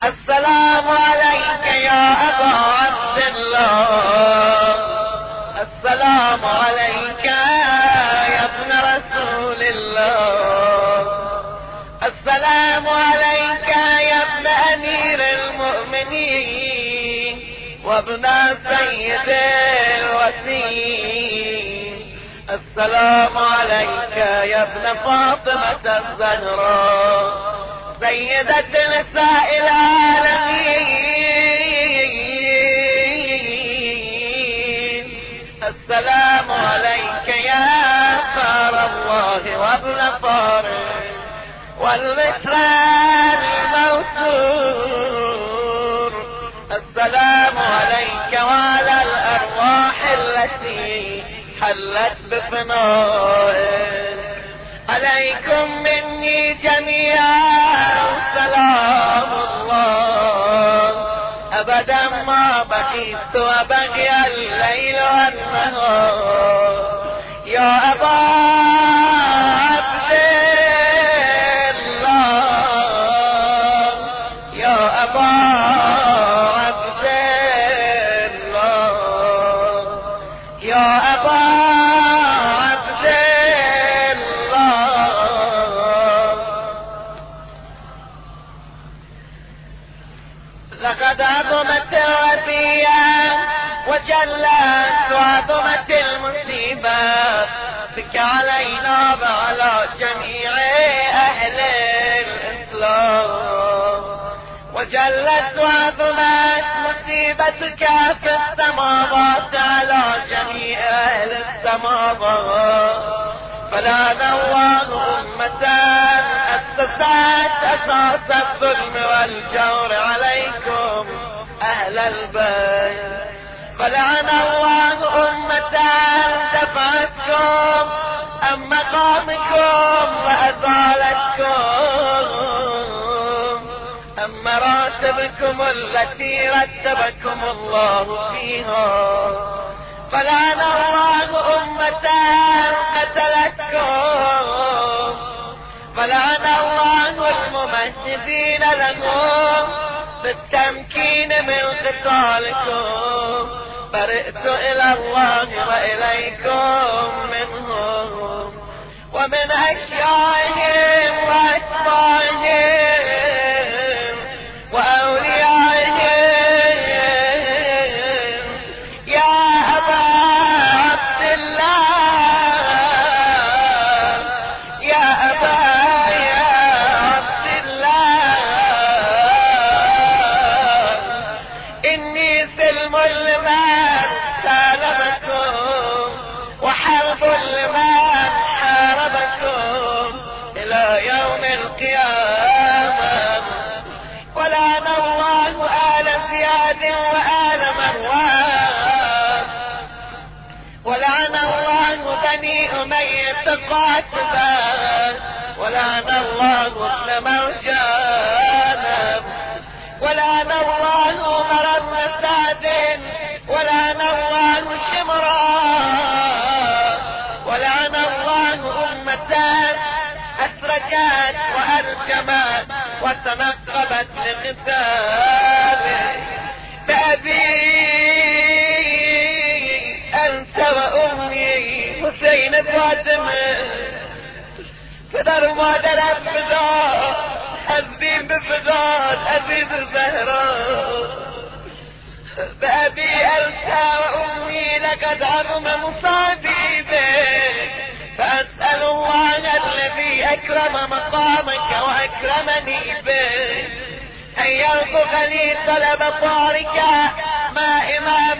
السلام عليك يا أبا عبد الله، السلام عليك يا ابن رسول الله، السلام عليك يا ابن أمير المؤمنين وابن سيد الوسيم، السلام عليك يا ابن فاطمة الزهراء سيدة نساء العالمين، السلام عليك يا فار الله وابن فارس والمثال الموسور، السلام عليك وعلى الأرواح التي حلت بفنائك، عليكم مني جميعا سلام الله، أبدا ما بقيت وبقي الليل والنهار، يا أبا عبد الله، يا أبا عبد الله، يا أبا عبد الله، لقد عظمت الربيع وجلت وعظمت المصيبة بك علينا وعلى جميع أهل الإسلام، وجلت وعظمت مصيبتك في السماوات على جميع أهل السماوات، فلعن الله أمة أسست أساس الظلم والجور عليكم أهل البيت، فلعن الله أمة دفعتكم عن مقامكم وأزالتكم عن مراتبكم التي رتبكم الله فيها، فلعن الله أمة قتلتكم، فلعن الله الممهدين لهم بالتمكين من قتالكم، برئت إلى الله وإليكم منهم ومن أشيائهم وأتباعهم وأوليائهم، يا أبا عبد الله، يا أبا عبد الله، إني سلم لمن سالمكم وحرب لمن حاربكم إلى يوم القيامة، ولعن الله آل زياد وآل مروان، ولعن الله بني أمية قاتبا، ولعن الله ابن مرجان، ولعن الله عمر بن سعد، ولعن الله شمران، ولعن الله أمة أسرجت وأرجمت وتنقبت لقتاله، بأبي أنت وأمي حسين فاطمة، فدر ما درت فدار حزين بفدار أزيد الزهراء، بأبي أنت وأمي لقد عظم مصابي بك، فأسأل الله الذي أكرم مقامك وأكرمني به أن يرزقني طلب طارك مع إمام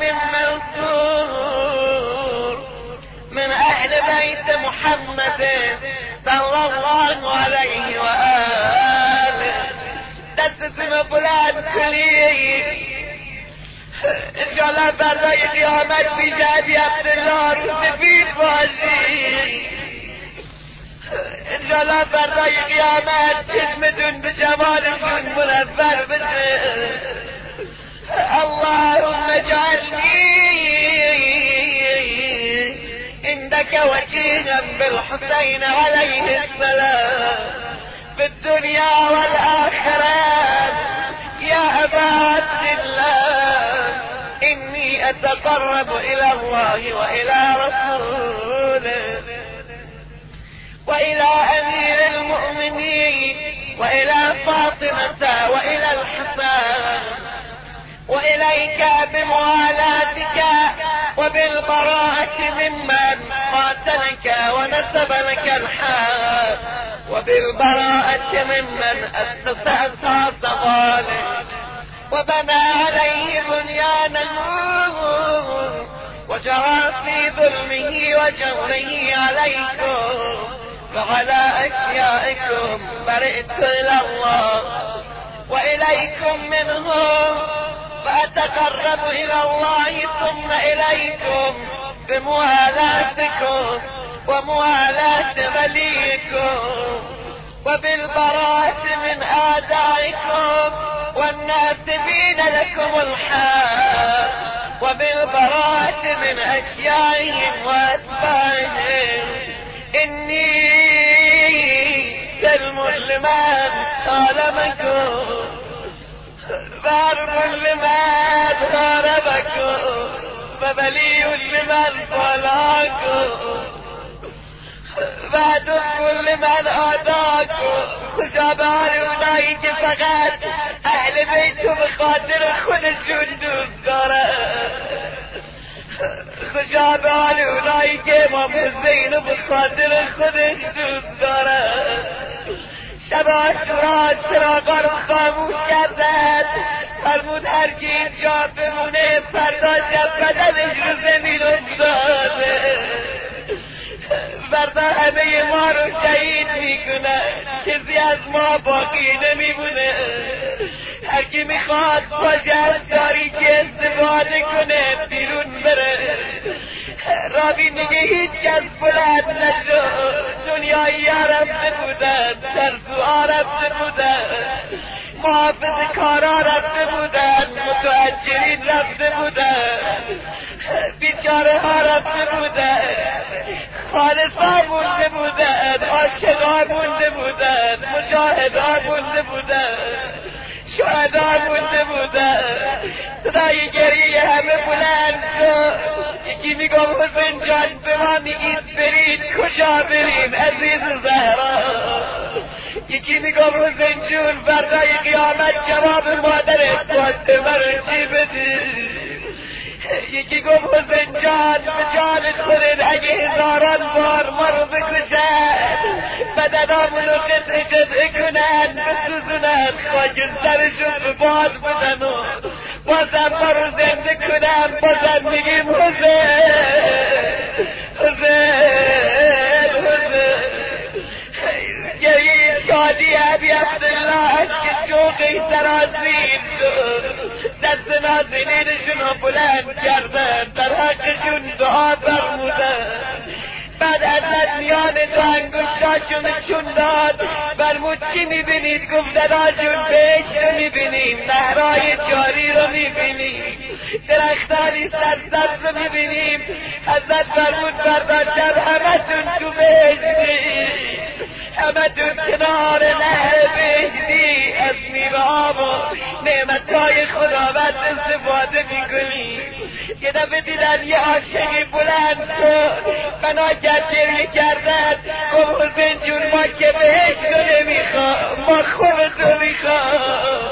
منصور من أهل بيت محمد صلى الله عليه وآله، تسلم فلان كلي إن شاء الله برای قیامت بیشتری عبدالله سفید باشی، انشاءالله برای قیامت چشمتون به جمالشون منور بشه. اللهم اجعلني عندك وجيها بالحسين عليه السلام في الدنيا والآخرة، يا إني أتقرب إلى الله وإلى رسوله وإلى أمير المؤمنين وإلى فاطمة وإلى الحسن وإليك بموالاتك وبالبراءة ممن قاتلك ونسب لك الحق وبالبراءة ممن أسس أساس ظالم وبنى عليه بنيانا وجرى في ظلمه وجوره عليكم وعلى أشيائكم برئت إلى الله وإليكم منهم فأتقرب إلى الله ثم إليكم بموالاتكم وموالاة وليكم وبالبراءة من أعدائكم والناسبين لكم الحق وبالبراءة من أشيائهم وأتباعهم إني سلم لمن ظلمكم ضرب لمن ضربكم فبلي لمن ظلمكم بعد كل من آداكم خشابان اونایی که فقط اهل بیتو به خاطر خودشون دوست دارن خشابان اونایی که امام حسینو به خاطر خودش دوست دارن شب عاشورا چراغا رو خاموش کردن فرمود هر کی اینجا بمونه فردا شب بدنش رو زمین افتاده فردا همه ما رو شهید میکنه کسی از ما باقی نمیمونه هر کی میخواد با جهازداری که استفاده کنه بیرون بره راوی میگه هیچ کس بلند نشد دنیایی ها رفته بودن ترسوها رفته بودن محافظ کارا رفته بودن متوجرین رفته بودن بیچاره ها رفته بودن خالصا مونده بودن عاشقا مونده بودن مجاهدا مونده بودن شهدا مونده بودن صدای گریه همه بلند شد یکی میگم حسین جان به ما میگید برید کجا بریم عزیز زهرا یکی میگم حسین جون فردای قیامت جواب مادرت فاطمه رو چی بدی یکی گفت حسین جان به جانت خودت اگه هزاران بار ما رو بکشن بدنامونو قطعه قطعه کنن بسوزونن خاکسترشون به باد بدن و بازم ما رو زنده کنن بازم میگیم حسین حسین حسین گریه شادی ابی عبدالله اشک شوقی سرازیر شد دست نازنینشون رو بلند کردن در حقشون دعا فرمودن بعد ازت میان دو انگشتاشونشون داد فرمود چی میبینید گفتن آجون بهشت رو میبینیم نهرهای جاری رو میبینیم درختانی سرسبز رو میبینیم حضرت فرمود فردا شب همتون تو بهشتی همتون کنار نهر بهشتی از میوه ها و نعمتهای خداوند استفاده میکنی یه دفعه دیدن یه عاشقی بلند شد بنا کرد گریه کردن گفت حسین جون ما که بهشت رو نمیخوام ما خوبتو میخوام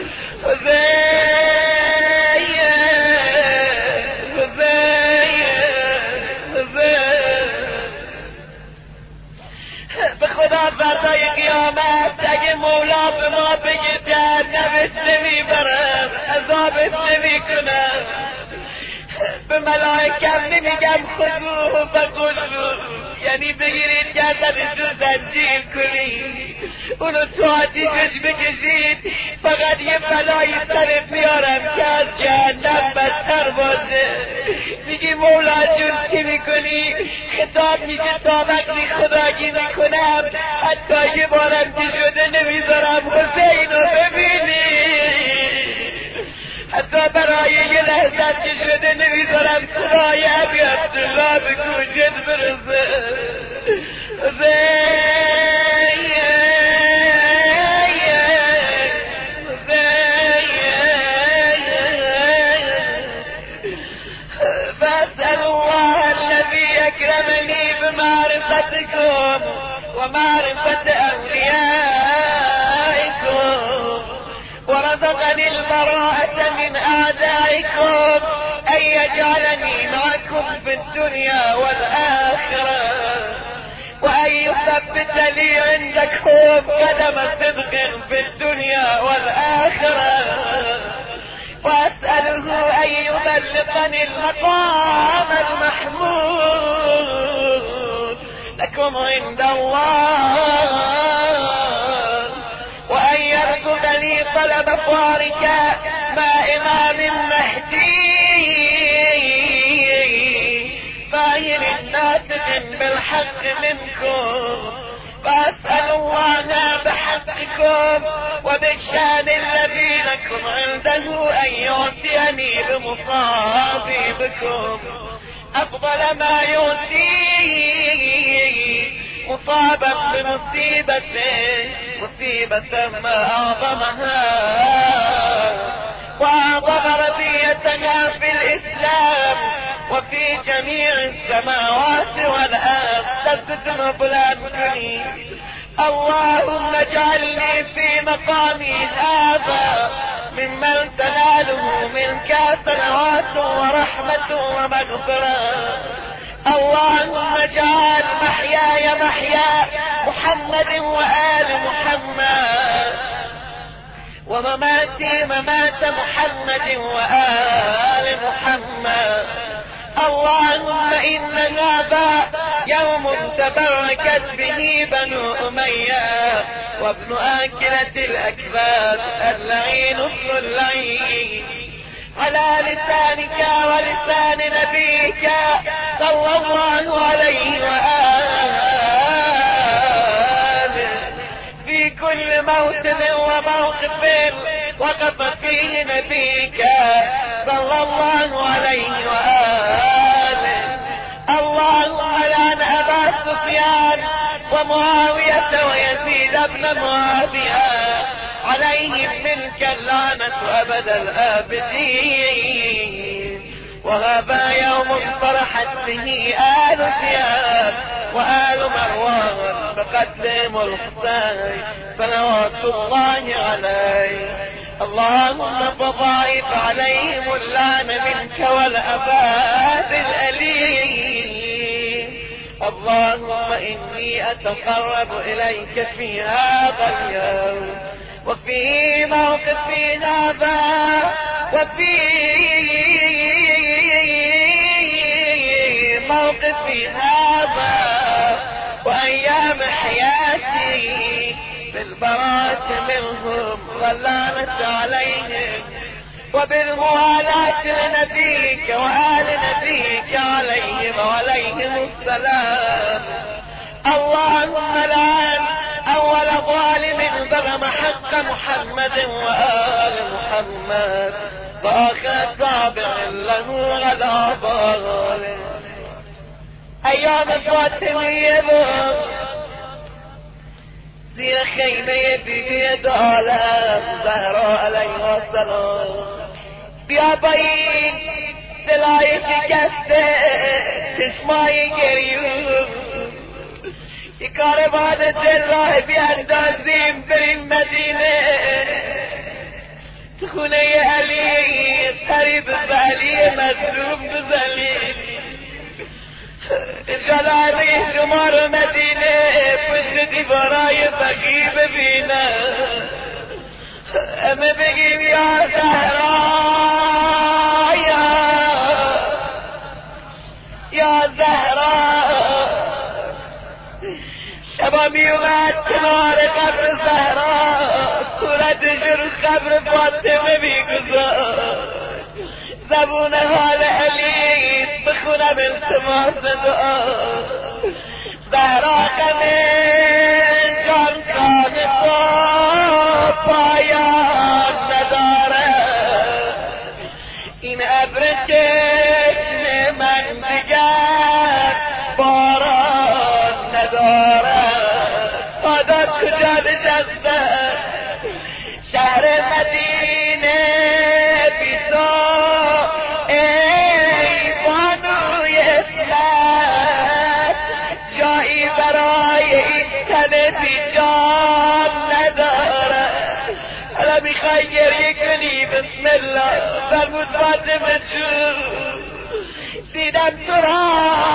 به خدا فردای قیامت اگه مولا به ما بگه جهنمت نمیبرم عذابت نمیکنم به ملائکم نمیگم خذوه فغلوه یعنی بگیرید گردنش رو زنجیر کنید اونو تو آتیشش بکشید فقط یه بلایی سرت میارم که از جهنم بدتر باشه میگی مولا جون چی میکنی خطاب میشه تا وقتی خداگیری کنم حتی یه بارم که شده نمیذارم حسین رو ببینی حتی برای یه لحظت که شده نمیذارم صدای ابی عبدالله به گوشت برسه ومعرفة أوليائكم، ورزقني البراءة من أعدائكم، أن يجعلني معكم في الدنيا والآخرة، وأن يثبت لي عندكم قدم صدق في الدنيا والآخرة، وأسأله أن يبلغني المقام المحمود لكم عند الله، وأن يرزقني طلب فارك مع إمام مهدي ظاهر ناطق بالحق منكم، فأسأل الله بحقكم وبالشان الذي لكم عنده أن يعطيني بمصابيبكم أفضل ما يؤتيه مصابا بمصيبته، مصيبة ما أعظمها وأعظم رضيتها في الإسلام وفي جميع السماوات والأرض. تستمع فلانكني اللهم اجعلني في مقامي هذا ممن تناله منك صلوات ورحمة ومغفرة. اللهم اجعل محياي محيا محمد وآل محمد، ومماتي ممات محمد وآل محمد. اللهم إن هذا يوم تبركت به بنو أمية وابن آكلة الأكباد اللعين ابن اللعين، على لسانك ولسان نبيك صلى الله عليه وآله في كل موسم وموقف وقف فيه نبيك صلى الله عليه وآله. اللهم لعن أبا سفيان ومعاوية ويزيد بن معاوية عليهم منك اللعنة أبد الآبدين. وهذا يوم فرحت به آل زياد وآل مروان بقدم الحسين صلوات الله عليه. اللهم فضائف عليهم اللعن منك والأباد الأليم. اللهم إني أتقرب إليك في هذا اليوم وفي موقفي هذا وفي موقفي هذا وأيام حياتي بالبراءة منهم واللعنة عليهم وبالموالاة لنبيك وآل نبيك عليهم وعليهم السلام. اللهم لعن أول ظالم ظلم حق محمد وآل محمد وآخر تابع له على ظالم. أيام فاطمية زي خيمة بيد عالم زهراء عليه السلام بيا بين دلائي شكسته تسمعي قريب يقارب هذا الجراح بأندازين بالمدينة تخوني علي قريب بالي مظلوم بذليل جلالي شمار مدينة پشت براي بقيب بينا اما بقيب يا زهراء يا زهراء شبابي ومات كنار قبر زهراء كورة جر قبر فاطمة بيقظر زبونها لأليس بخونا بالتماس دعاء زهراء من جان كان پایان نداره این ابر چشم من دیگر باران نداره آداد کجا نشسته شهر مدینه بی تو ای بانوی اسلام جایی برای این گریه کنی بسم الله. فرمود فاطمه جون دیدم تو را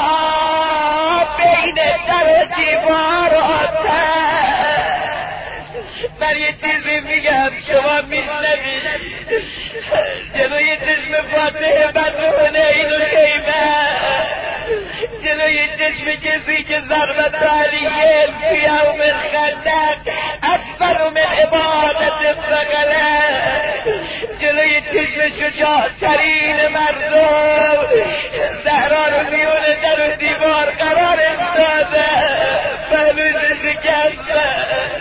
بین در و دیوار آتش. من یه چیزی میگم شما میشنوید. جلوی چشم فاتح بدر حنین و خیبر، جلوی چشم کسی که ضربت علیه فی یوم الخندق اکبر من عبادت الثقله، جلوی چشم شجاعترین مردم زهرا رو میون در و دیوار قرارش داده، پهلوش شکسته.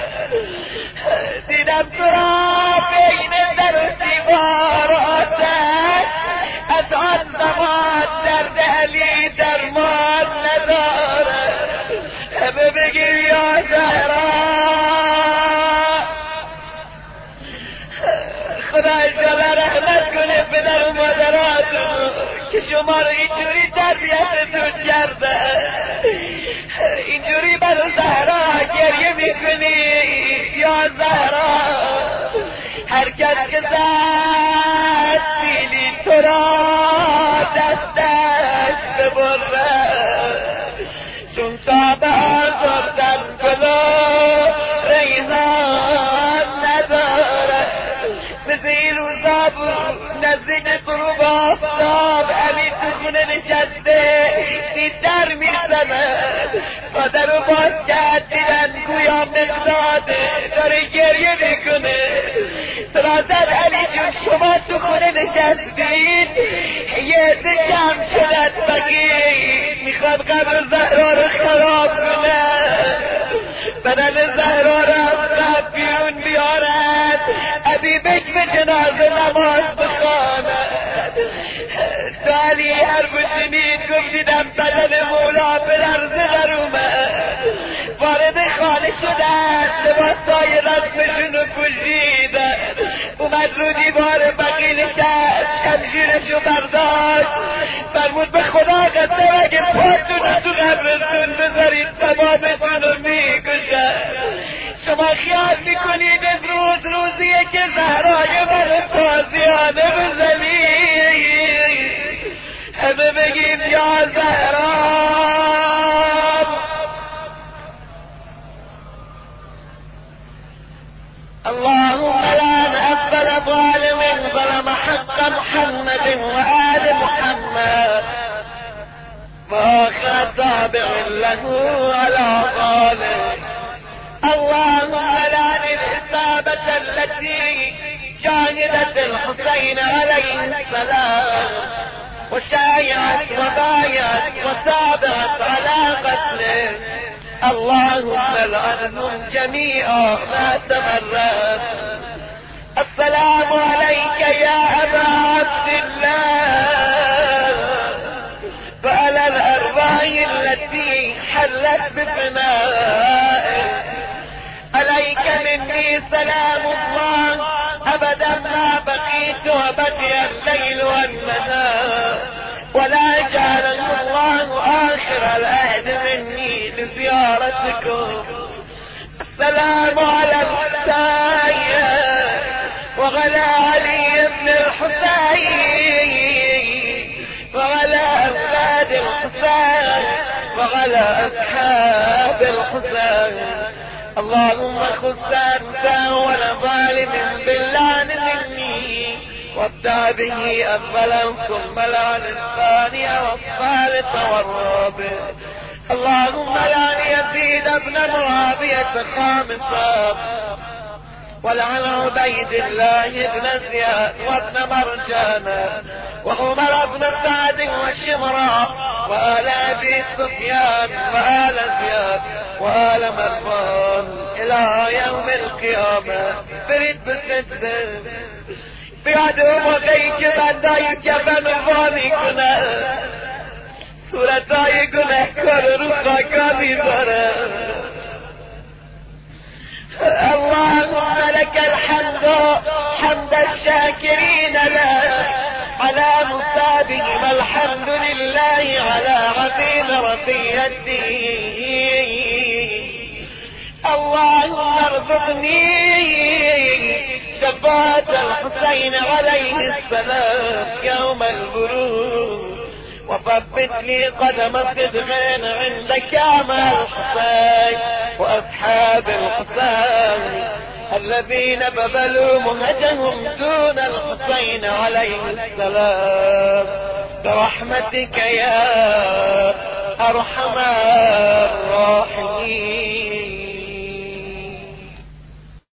دیدم تو را بین در و دیوار آتش، از آن زمان درد علی درمان نداره. همه بگیم یا زهرا. خدا انشاءالله رحمت کنه پدر و مادراتون که شما رو اینجوری تربیتتون کرده. اینجوری برای زهرا گریه میکنی یا زهرا. هر کس که زد سیلی تو را دستش ببره، چون تا به آزردن گلو ریحان نداره. مثل این روزا بود نزدیک غروب آفتاب علی تو خونه نشسته دید در میزنه. مادر رو باز کرد دیدن گویا مقداده داره گریه میکنه. سرازد علی جون شما تو خونه نشستید یه عده جمع شدن بگید میخواد قبر زهرا رو خراب کنه، بدن زهرا رو از قبر بیرون بیارد، ابی بک به جنازه نماز بخواند. تو علی هر بشنید گفت دیدم بدن مولا به لرزه در اومد. وارد خانه شدن لباسای رسمشون رو پوشیدن، اومد رو دیوار بقی نشست شمشیرشو برداشت. فرمود به خدا قسم اگه پاتون رو تو قبرتون بذارید تمامتون رو میکشن. شما خیال میکنید از روزیه که زهرای من تازیانه بزنید. همه بگیم یا زهرا. اللهم لا نقبل ظالم ظلم حق محمد وآل محمد وآخر تابع له على ظالم. اللهم لعن الإصابة التي شاهدت الحسين عليه السلام وشايعت وبايعت وسابعت على قتله. اللهم لعنهم جميعا ما تمرت. السلام عليك يا أبا عبد الله وعلى الأرواح التي حلت بفنائك. عليك مني سلام الله أبدا ما بقيت وبقي الليل والنهار، ولا جعله الله آخر العهد مني لزيارتكم. السلام على الحسين وعلى علي بن الحسين وعلى أولاد الحسين وعلى أصحاب الحسين. اللهم خذ أنت ولا ظالم باللعن مني وابدأ به أولا ثم لعن الثاني والثالث والرابع. اللهم لعن يزيد بن معاوية خامسا ولعن عبيد الله بن زياد وابن مرجان وعمر بن سعد وشمرا وآل أبي سفيان وآل زياد وآل مروان إلى يوم القيامة. برید بسجده بیاد اون موقعی که بندای کفن وا میکنه صورتهای گنهکار رو خاکا میذاره. اللهم لك الحمد حمد الشاكرين لك على مصابهم، الحمد لله على عظيم رقيته. اللهم ارزقني وفاة الحسين عليه السلام يوم البروج، وثبت لي قدم صدق عندك يا الحسين وأصحاب الحسين الذين بذلوا مهجهم دون الحسين عليه السلام، برحمتك يا أرحم الراحمين.